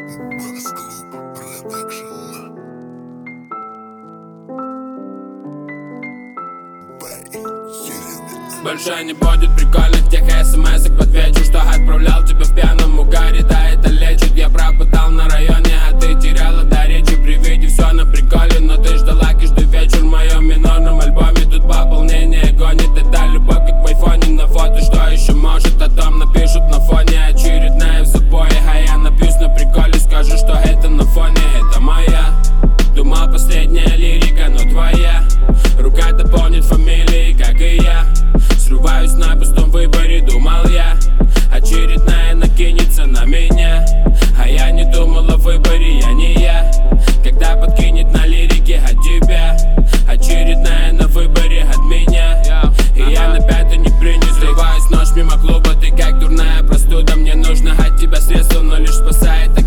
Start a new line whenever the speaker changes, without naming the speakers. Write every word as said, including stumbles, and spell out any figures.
Больше не будет прикольных тех смс-ок. Отвечу, что отправлял тебя в пьяном угаре. Да, это лечит, я пропытал на районе, а ты теряла до речи. При виде все на приколе, но ты ждала каждый вечер в моем минорном альбоме. Тут пополнение гонит, это любовь как в айфоне. На фото, что еще может, о том напишут на фоне. Очередная в запое, а я напьюсь на приколе. Скажу, что это на фоне, это моя. Думал, последняя лирика, но твоя рука дополнит фамилии, как и я. Срываюсь на пустом выборе, думал я. Очередная накинется на меня, а я не думал о выборе, я не я. Когда подкинет на лирике от тебя, очередная на выборе от меня. И я на пятый не принят. Срываюсь ночь мимо клуба, ты как дурная простуда. Мне нужно от тебя средства, но лишь спасает